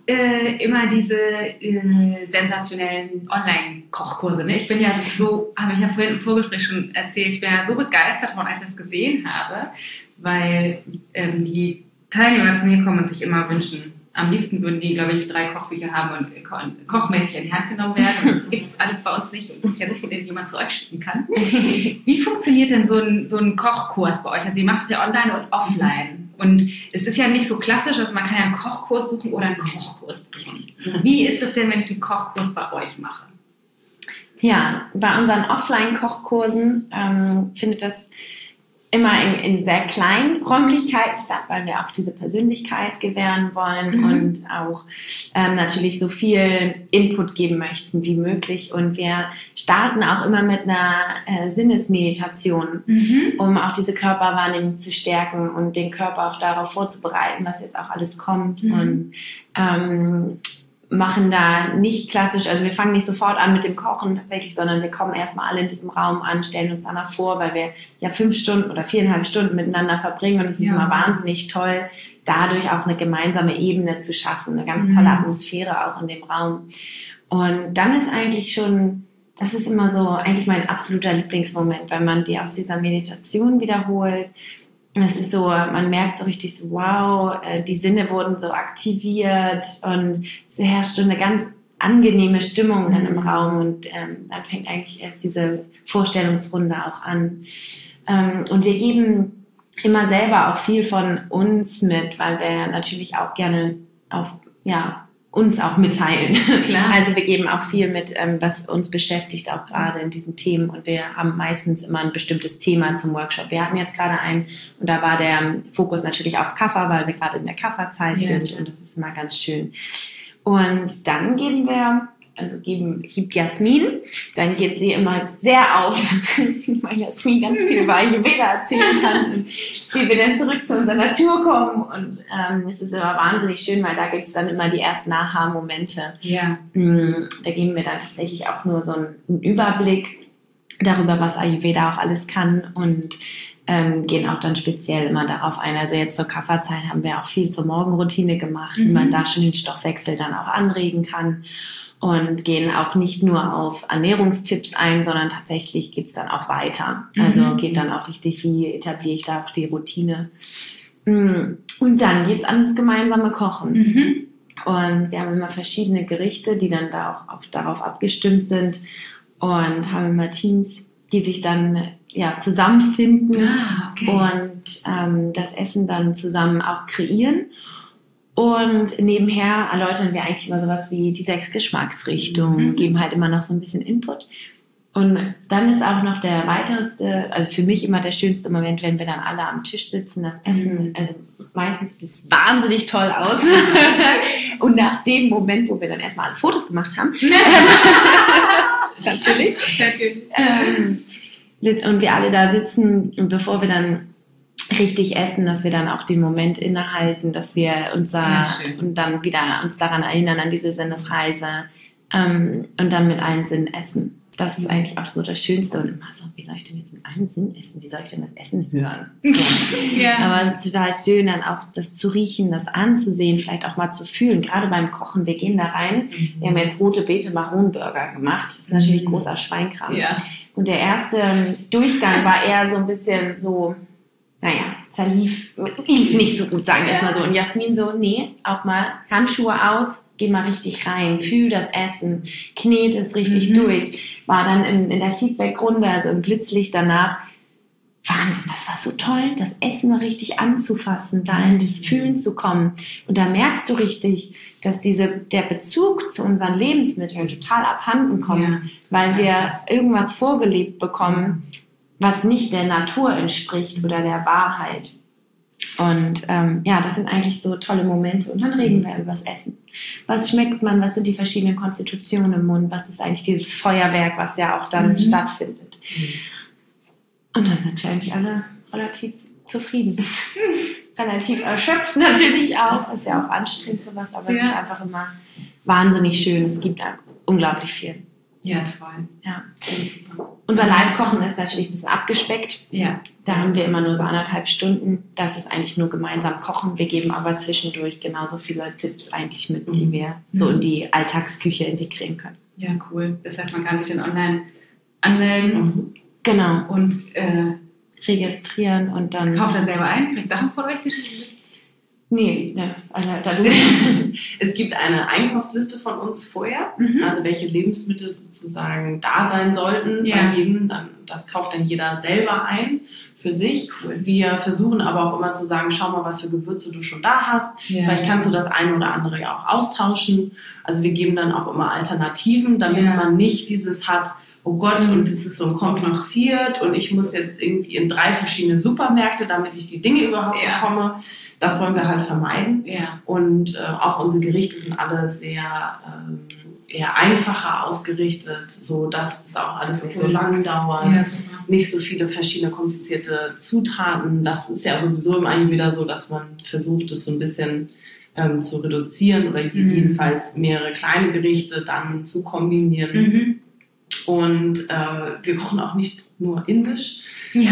[SPEAKER 1] immer diese sensationellen Online-Kochkurse. Ne? Ich bin ja so, habe ich ja vorhin im Vorgespräch schon erzählt, ich bin ja so begeistert davon, als ich das gesehen habe, weil die Teilnehmer zu mir kommen und sich immer wünschen, am liebsten würden die, glaube ich, 3 Kochbücher haben und kochmäßig in die Hand genommen werden. Und das gibt es alles bei uns nicht und ich jetzt nicht, den jemand zu euch schicken kann. Wie funktioniert denn so ein Kochkurs bei euch? Also ihr macht es ja online und offline. Und es ist ja nicht so klassisch, also man kann ja einen Kochkurs buchen oder einen Kochkurs buchen. Wie ist es denn, wenn ich einen Kochkurs bei euch mache?
[SPEAKER 2] Ja, bei unseren Offline-Kochkursen findet das immer in sehr kleinen Räumlichkeiten statt, weil wir auch diese Persönlichkeit gewähren wollen und auch natürlich so viel Input geben möchten wie möglich. Und wir starten auch immer mit einer Sinnesmeditation, um auch diese Körperwahrnehmung zu stärken und den Körper auch darauf vorzubereiten, was jetzt auch alles kommt. Und machen da nicht klassisch, also wir fangen nicht sofort an mit dem Kochen tatsächlich, sondern wir kommen erstmal alle in diesem Raum an, stellen uns danach vor, weil wir ja 5 Stunden oder 4,5 Stunden miteinander verbringen und es ist immer wahnsinnig toll, dadurch auch eine gemeinsame Ebene zu schaffen, eine ganz tolle Atmosphäre auch in dem Raum. Und dann ist eigentlich schon, das ist immer so eigentlich mein absoluter Lieblingsmoment, weil man die aus dieser Meditation wiederholt. Es ist so, man merkt so richtig so, wow, die Sinne wurden so aktiviert und es herrscht eine ganz angenehme Stimmung dann im Raum und dann fängt eigentlich erst diese Vorstellungsrunde auch an. Und wir geben immer selber auch viel von uns mit, weil wir natürlich auch gerne uns auch mitteilen. Klar. Also wir geben auch viel mit, was uns beschäftigt, auch gerade in diesen Themen. Und wir haben meistens immer ein bestimmtes Thema zum Workshop. Wir hatten jetzt gerade einen und da war der Fokus natürlich auf Kaffer, weil wir gerade in der Kafferzeit sind und das ist immer ganz schön. Und dann gibt Jasmin, dann geht sie immer sehr auf, weil Jasmin ganz viel über Ayurveda erzählen kann und wie wir dann zurück zu unserer Natur kommen und es ist immer wahnsinnig schön, weil da gibt es dann immer die ersten Aha-Momente. Ja. Da geben wir dann tatsächlich auch nur so einen Überblick darüber, was Ayurveda auch alles kann und gehen auch dann speziell immer darauf ein. Also jetzt zur Kafferzeit haben wir auch viel zur Morgenroutine gemacht, wie man da schon den Stoffwechsel dann auch anregen kann. Und gehen auch nicht nur auf Ernährungstipps ein, sondern tatsächlich geht's dann auch weiter. Also geht dann auch richtig, wie etabliere ich da auch die Routine. Und dann geht's ans gemeinsame Kochen. Und wir haben immer verschiedene Gerichte, die dann da auch darauf abgestimmt sind. Und haben immer Teams, die sich dann zusammenfinden und das Essen dann zusammen auch kreieren. Und nebenher erläutern wir eigentlich immer sowas wie die 6 Geschmacksrichtungen, geben halt immer noch so ein bisschen Input. Und dann ist auch noch der weiterste, also für mich immer der schönste Moment, wenn wir dann alle am Tisch sitzen, das Essen, also meistens sieht es wahnsinnig toll aus. Und nach dem Moment, wo wir dann erstmal alle Fotos gemacht haben, natürlich, und wir alle da sitzen und bevor wir dann richtig essen, dass wir dann auch den Moment innehalten, dass wir uns und dann wieder uns daran erinnern, an diese Sinnesreise und dann mit allen Sinnen essen. Das ist eigentlich auch so das Schönste und immer so, wie soll ich denn jetzt mit allen Sinnen essen? Wie soll ich denn das Essen hören? So. Aber es ist total schön, dann auch das zu riechen, das anzusehen, vielleicht auch mal zu fühlen. Gerade beim Kochen, wir gehen da rein, wir haben jetzt rote Beete Maronenburger gemacht. Das ist natürlich großer Schweinkram. Ja. Und der erste Durchgang war eher so ein bisschen so, lief nicht so gut, sagen wir es mal so. Und Jasmin so, nee, auch mal Handschuhe aus, geh mal richtig rein, fühl das Essen, knet es richtig durch. War dann in der Feedback-Runde, also im Blitzlicht danach, Wahnsinn, das war so toll, das Essen mal richtig anzufassen, da in das Fühlen zu kommen. Und da merkst du richtig, dass der Bezug zu unseren Lebensmitteln total abhanden kommt, weil wir irgendwas vorgelebt bekommen, was nicht der Natur entspricht oder der Wahrheit. Und das sind eigentlich so tolle Momente. Und dann reden wir über das Essen. Was schmeckt man? Was sind die verschiedenen Konstitutionen im Mund? Was ist eigentlich dieses Feuerwerk, was ja auch dann stattfindet? Und dann sind wir eigentlich alle relativ zufrieden. Relativ erschöpft natürlich auch. Ist ja auch anstrengend sowas, aber es ist einfach immer wahnsinnig schön. Es gibt unglaublich viel.
[SPEAKER 1] Ja, toll.
[SPEAKER 2] Ja, super. Unser Live-Kochen ist natürlich ein bisschen abgespeckt.
[SPEAKER 1] Ja.
[SPEAKER 2] Da haben wir immer nur so 1,5 Stunden. Das ist eigentlich nur gemeinsam kochen. Wir geben aber zwischendurch genauso viele Tipps eigentlich mit, die wir so in die Alltagsküche integrieren können.
[SPEAKER 1] Ja, cool. Das heißt, man kann sich dann online anmelden.
[SPEAKER 2] Genau.
[SPEAKER 1] Und
[SPEAKER 2] registrieren und dann...
[SPEAKER 1] kauft dann selber ein, kriegt Sachen von euch geschickt?
[SPEAKER 2] Nee, also da du...
[SPEAKER 3] Es gibt eine Einkaufsliste von uns vorher, also welche Lebensmittel sozusagen da sein sollten bei jedem. Das kauft dann jeder selber ein für sich. Cool. Wir versuchen aber auch immer zu sagen, schau mal, was für Gewürze du schon da hast. Ja. Vielleicht kannst du das eine oder andere ja auch austauschen. Also wir geben dann auch immer Alternativen, damit man nicht dieses hat, oh Gott, und das ist so kompliziert und ich muss jetzt irgendwie in 3 verschiedene Supermärkte, damit ich die Dinge überhaupt bekomme. Das wollen wir halt vermeiden. Ja. Und auch unsere Gerichte sind alle sehr eher einfacher ausgerichtet, so dass es auch alles nicht so lang dauert, nicht so viele verschiedene komplizierte Zutaten. Das ist ja sowieso im Ayurveda so, dass man versucht, es so ein bisschen zu reduzieren oder jedenfalls mehrere kleine Gerichte dann zu kombinieren. Und wir kochen auch nicht nur indisch.
[SPEAKER 1] Ja.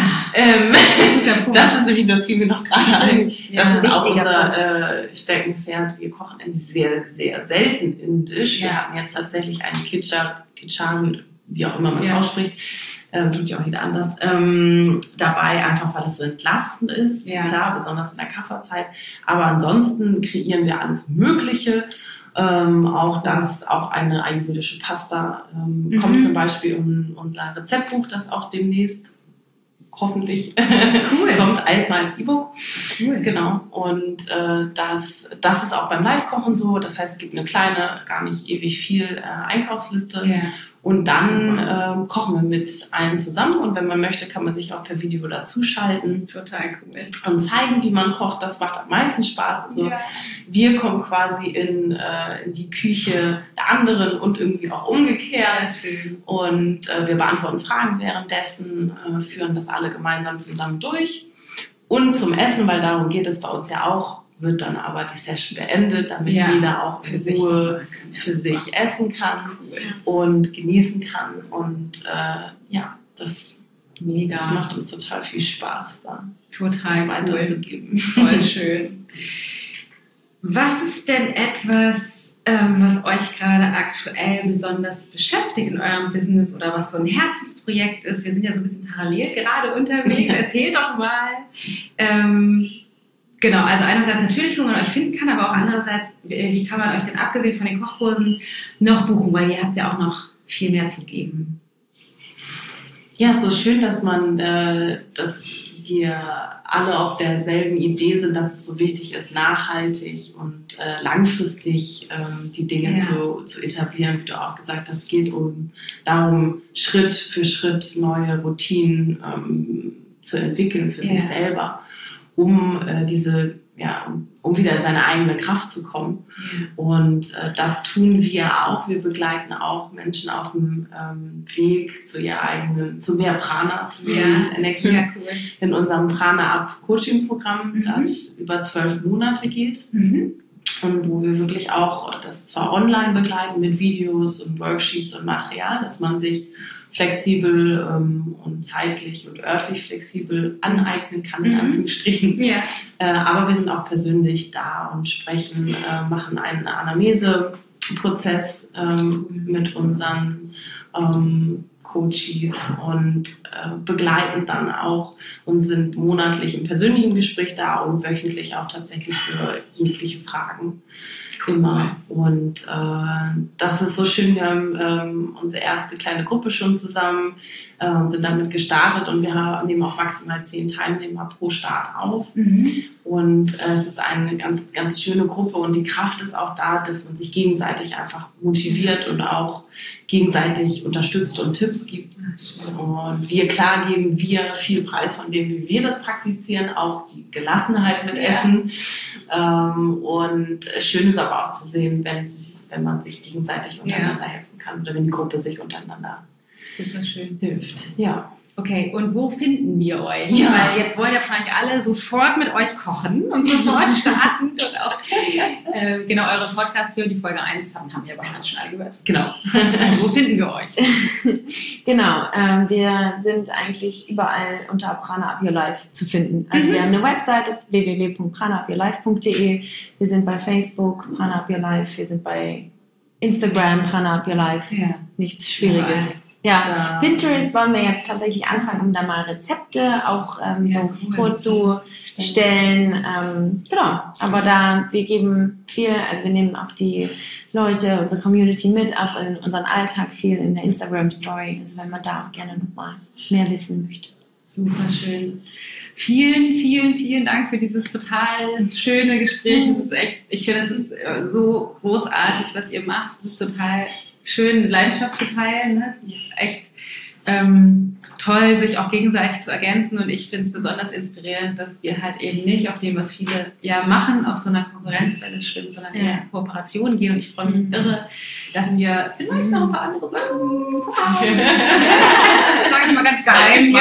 [SPEAKER 3] Das ist nämlich, das fiel mir noch gerade ein. Das ist auch unser Steckenpferd. Wir kochen sehr, sehr selten indisch. Wir hatten jetzt tatsächlich eine Khichdi, wie auch immer man es ausspricht, tut ja auch jeder anders, dabei, einfach weil es so entlastend ist. Klar, besonders in der Kafferzeit. Aber ansonsten kreieren wir alles Mögliche. Auch eine ayurvedische Pasta kommt zum Beispiel in unser Rezeptbuch, das auch demnächst hoffentlich kommt, alles mal als E-Book. Cool. Genau. Und das ist auch beim Live-Kochen so. Das heißt, es gibt eine kleine, gar nicht ewig viel Einkaufsliste. Yeah. Und dann kochen wir mit allen zusammen. Und wenn man möchte, kann man sich auch per Video dazuschalten.
[SPEAKER 1] Total cool.
[SPEAKER 3] Und zeigen, wie man kocht. Das macht am meisten Spaß. Also wir kommen quasi in die Küche der anderen und irgendwie auch umgekehrt. Schön. Und wir beantworten Fragen währenddessen, führen das alle gemeinsam zusammen durch. Und zum Essen, weil darum geht es bei uns ja auch, wird dann aber die Session beendet, damit jeder auch in Ruhe für sich essen kann und genießen kann. Und das macht uns total viel Spaß, dann
[SPEAKER 1] total
[SPEAKER 3] weiterzugeben.
[SPEAKER 1] Voll schön. Was ist denn etwas, was euch gerade aktuell besonders beschäftigt in eurem Business oder was so ein Herzensprojekt ist? Wir sind ja so ein bisschen parallel gerade unterwegs. Erzähl doch mal. Genau, also einerseits natürlich, wo man euch finden kann, aber auch andererseits, wie kann man euch denn abgesehen von den Kochkursen noch buchen, weil ihr habt ja auch noch viel mehr zu geben.
[SPEAKER 3] Ja, so schön, dass wir alle auf derselben Idee sind, dass es so wichtig ist, nachhaltig und langfristig die Dinge zu etablieren. Wie du auch gesagt hast, es geht darum, Schritt für Schritt neue Routinen zu entwickeln für sich selber, um wieder in seine eigene Kraft zu kommen. Und das tun wir auch. Wir begleiten auch Menschen auf dem Weg zu mehr Prana, zu mehr Lebensenergie in unserem Prana-Up-Coaching-Programm, das über 12 Monate geht. Und wo wir wirklich auch das zwar online begleiten mit Videos und Worksheets und Material, dass man sich flexibel und zeitlich und örtlich flexibel aneignen kann, in Anführungsstrichen. Aber wir sind auch persönlich da und sprechen, machen einen Anamnese-Prozess mit unseren Coaches und begleiten dann auch und sind monatlich im persönlichen Gespräch da und wöchentlich auch tatsächlich für jegliche Fragen. Immer. Und das ist so schön. Wir haben unsere erste kleine Gruppe schon zusammen und sind damit gestartet und wir nehmen auch maximal 10 Teilnehmer pro Start auf. Und es ist eine ganz, ganz schöne Gruppe und die Kraft ist auch da, dass man sich gegenseitig einfach motiviert und auch gegenseitig unterstützt und Tipps gibt. Und geben wir viel Preis von dem, wie wir das praktizieren, auch die Gelassenheit mit Essen. Und schön ist aber auch zu sehen, wenn man sich gegenseitig untereinander helfen kann oder wenn die Gruppe sich untereinander
[SPEAKER 1] super schön
[SPEAKER 3] hilft. Ja.
[SPEAKER 1] Okay, und wo finden wir euch? Ja. Weil jetzt wollen ja wahrscheinlich alle sofort mit euch kochen und sofort starten und auch genau eure Podcast hören. Die Folge 1 haben wir wahrscheinlich schon alle gehört. Genau. Wo finden wir euch?
[SPEAKER 2] Genau, wir sind eigentlich überall unter Prana Up Your Life zu finden. Also wir haben eine Webseite www.pranaupyourlife.de. Wir sind bei Facebook Prana Up Your Life. Wir sind bei Instagram Prana Up Your Life. Ja. Nichts Schwieriges. Ja, Pinterest wollen wir jetzt tatsächlich anfangen, um da mal Rezepte auch vorzustellen. Genau, aber wir geben viel, also wir nehmen auch die Leute, unsere Community mit auf in unseren Alltag, viel in der Instagram-Story, also wenn man da auch gerne nochmal mehr wissen möchte.
[SPEAKER 1] Super schön. Vielen, vielen, vielen Dank für dieses total schöne Gespräch. Es ist echt, ich finde, es ist so großartig, was ihr macht. Es ist total schön, Leidenschaft zu teilen. Ne? Es ist echt toll, sich auch gegenseitig zu ergänzen, und ich finde es besonders inspirierend, dass wir halt eben nicht auf dem, was viele ja machen, auf so einer Konkurrenzwelle schwimmen, sondern eher in Kooperation gehen, und ich freue mich irre, dass wir vielleicht noch ein paar andere Sachen sage ich mal ganz geheim,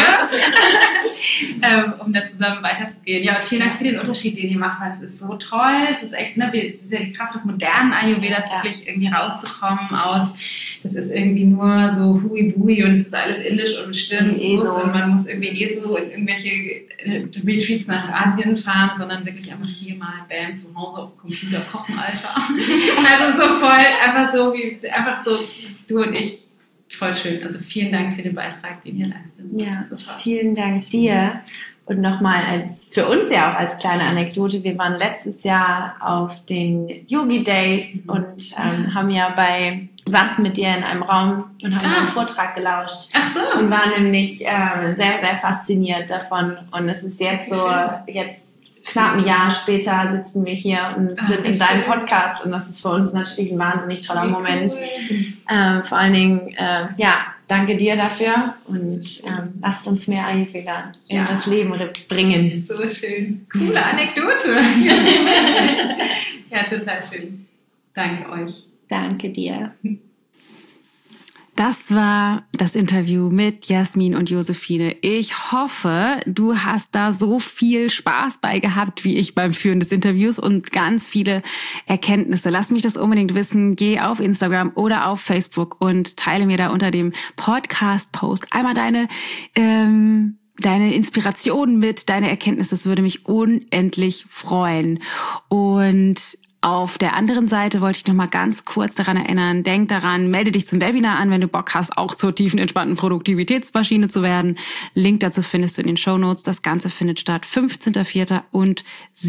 [SPEAKER 1] um da zusammen weiterzugehen. Ja, und vielen Dank für den Unterschied, den ihr macht, weil es ist so toll, es ist echt, es ist ja die Kraft des modernen Ayurvedas, wirklich irgendwie rauszukommen aus, das ist irgendwie nur so hui-bui und es ist alles indisch und bestimmt und man muss irgendwie so in irgendwelche Retreats nach Asien fahren, sondern wirklich einfach hier mal Bam zu Hause auf dem Computer kochen, Alter. Also so voll, einfach so du und ich, voll schön. Also vielen Dank für den Beitrag, den ihr leistet.
[SPEAKER 2] Ja, vielen Dank dir. Und nochmal für uns ja auch als kleine Anekdote, wir waren letztes Jahr auf den Yogi Days und haben ja saßen mit dir in einem Raum und haben einen Vortrag gelauscht.
[SPEAKER 1] Ach so.
[SPEAKER 2] Und waren nämlich sehr, sehr fasziniert davon. Und es ist jetzt knapp ein Jahr später sitzen wir hier und sind in deinem Podcast, und das ist für uns natürlich ein wahnsinnig toller Moment. Vor allen Dingen, danke dir dafür, und lasst uns mehr Ayurveda in das Leben bringen.
[SPEAKER 1] So schön. Coole Anekdote. Ja, total schön. Danke euch.
[SPEAKER 2] Danke dir.
[SPEAKER 1] Das war das Interview mit Jasmin und Josephine. Ich hoffe, du hast da so viel Spaß bei gehabt, wie ich beim Führen des Interviews, und ganz viele Erkenntnisse. Lass mich das unbedingt wissen. Geh auf Instagram oder auf Facebook und teile mir da unter dem Podcast-Post einmal deine Inspirationen mit, deine Erkenntnisse. Das würde mich unendlich freuen. Und auf der anderen Seite wollte ich noch mal ganz kurz daran erinnern, denk daran, melde dich zum Webinar an, wenn du Bock hast, auch zur tiefen, entspannten Produktivitätsmaschine zu werden. Link dazu findest du in den Shownotes. Das Ganze findet statt 15.04. und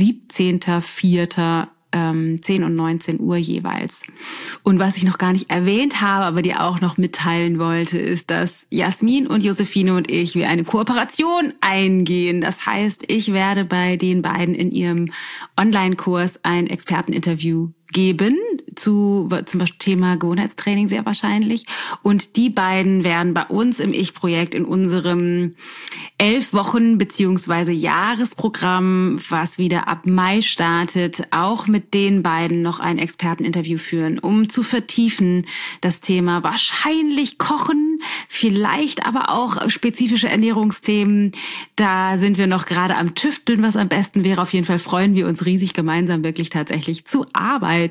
[SPEAKER 1] 17.04. 10 und 19 Uhr jeweils. Und was ich noch gar nicht erwähnt habe, aber dir auch noch mitteilen wollte, ist, dass Jasmin und Josephine und wir eine Kooperation eingehen. Das heißt, ich werde bei den beiden in ihrem Online-Kurs ein Experteninterview geben zum Thema Gewohnheitstraining sehr wahrscheinlich. Und die beiden werden bei uns im Ich-Projekt in unserem 11 Wochen bzw. Jahresprogramm, was wieder ab Mai startet, auch mit den beiden noch ein Experteninterview führen, um zu vertiefen das Thema wahrscheinlich Kochen, vielleicht aber auch spezifische Ernährungsthemen. Da sind wir noch gerade am Tüfteln, was am besten wäre. Auf jeden Fall freuen wir uns riesig, gemeinsam wirklich tatsächlich zu arbeiten.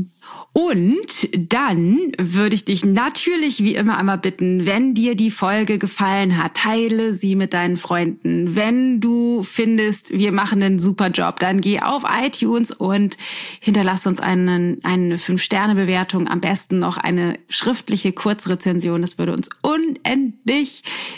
[SPEAKER 1] Und dann würde ich dich natürlich wie immer einmal bitten, wenn dir die Folge gefallen hat, teile sie mit deinen Freunden. Wenn du findest, wir machen einen super Job, dann geh auf iTunes und hinterlass uns eine 5-Sterne-Bewertung, am besten noch eine schriftliche Kurzrezension. Das würde uns unendlich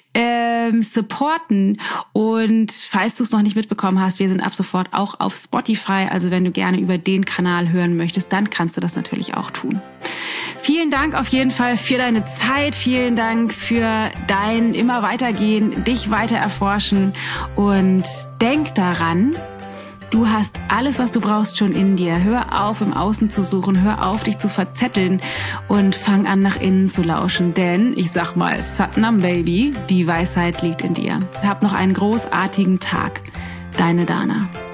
[SPEAKER 1] supporten. Und falls du es noch nicht mitbekommen hast, wir sind ab sofort auch auf Spotify. Also wenn du gerne über den Kanal hören möchtest, dann kannst du das natürlich auch tun. Vielen Dank auf jeden Fall für deine Zeit. Vielen Dank für dein immer weitergehen, dich weiter erforschen. Und denk daran, du hast alles, was du brauchst, schon in dir. Hör auf, im Außen zu suchen. Hör auf, dich zu verzetteln und fang an, nach innen zu lauschen. Denn, ich sag mal, Satnam Baby, die Weisheit liegt in dir. Hab noch einen großartigen Tag. Deine Dana.